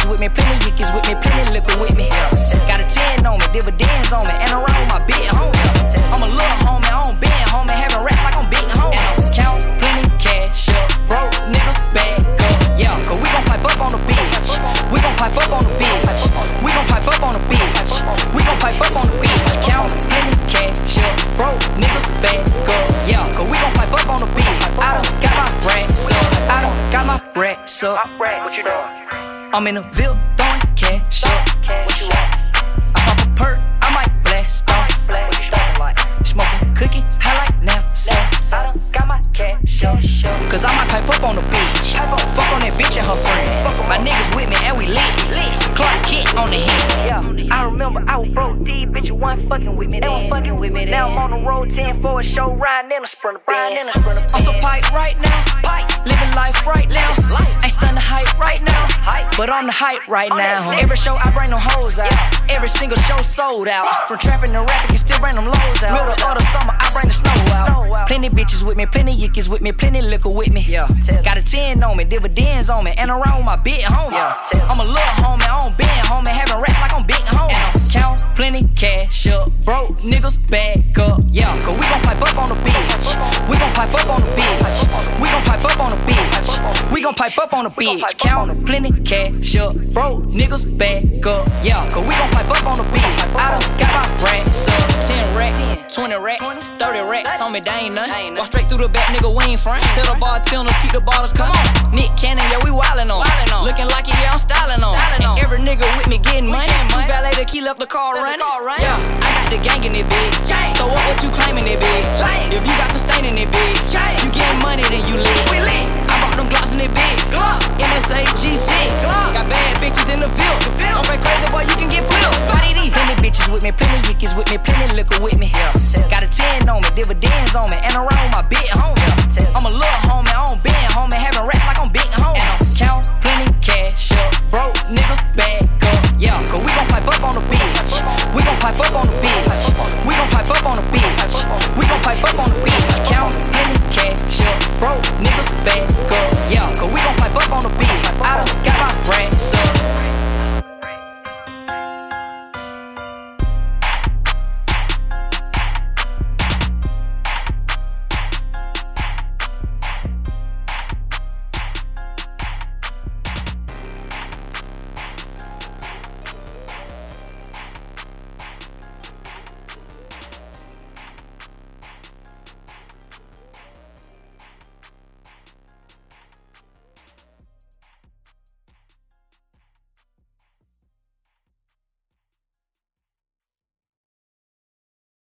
with me, plenty yickies with me, plenty liquor with me. Got a 10 on me, dividends on me, and around with my big homie. I'm a little homie, I don't bend homie, having rats like I'm big homie. And I'm count plenty cash up, broke niggas back up. Yeah, cause we gon' pipe up on the beach. We gon' pipe up on the beach. We gon' pipe up on the beach. We gon' pipe up on the beach. Count plenty cash up, broke niggas back up. Yeah, cause we gon' pipe up on the beach. I done got my racks up. I done got my racks up. What you doing? I'm in the Ville throwing cash up. What you want? I pop a perk, I might blast off. What you smoking like? Smoking cookie, highlight now, so. I done got my cash up. Cause I might pipe up on the beach. Fuck on that bitch and her friend. My niggas with me and we lit. Clark Kent on the hit. Yeah, I remember I was broke, these bitches wasn't fucking with me. They weren't fucking with me. Now I'm on the road 10 for a show, riding in a Sprinter Benz. I'm so pipe right now. Living life right now. Ain't stunning hype right now. But I'm the hype right now. Every show I bring them hoes out. Every single show sold out. From trapping to rapping, can still bring them lows out. Middle of the summer, I bring the snow out. Plenty bitches with me, plenty yickies with me, plenty liquor with me. Yeah. Got a 10 on me, dividends on me, and around with my big homie. I'm a little homie, I don't bend homie, having rats like I'm big homie. And I'm count plenty cash up, broke niggas back up. Yeah, cause we gon' pipe up on the beach. We gon' pipe up on the beach. We gon' pipe up on the beach. We gon' pipe up on the beach. Count plenty cash up, broke niggas back up. Yeah, cause we gon' pipe up on the beach. I done got my racks up. 10 racks, 20 racks, 30 racks on me, they ain't nothing. Walk straight through the back, nigga, we ain't front. Tell the bartenders, keep the bottles coming. Nick Cannon, yeah, we wildin' on. Looking like it, yeah, I'm styling on. And every nigga with me getting money. Two valet the key left the car running. Yeah, I got the gang in it, bitch. Throw up what you claiming it, bitch. If you got some stain in it, bitch, you getting money, then you lit. I bought them Glocks in it, bitch. NSA G6. Got bad bitches in the field. Don't break crazy, boy, you can get flipped. Plenty bitches with me, plenty yickies with me, plenty liquor with me. Got a 10 on me, dividends on me, and around with my big homie. I'm a little homie, I don't bend homie, having rats like I'm big homie. And I'm count plenty cash up, broke niggas back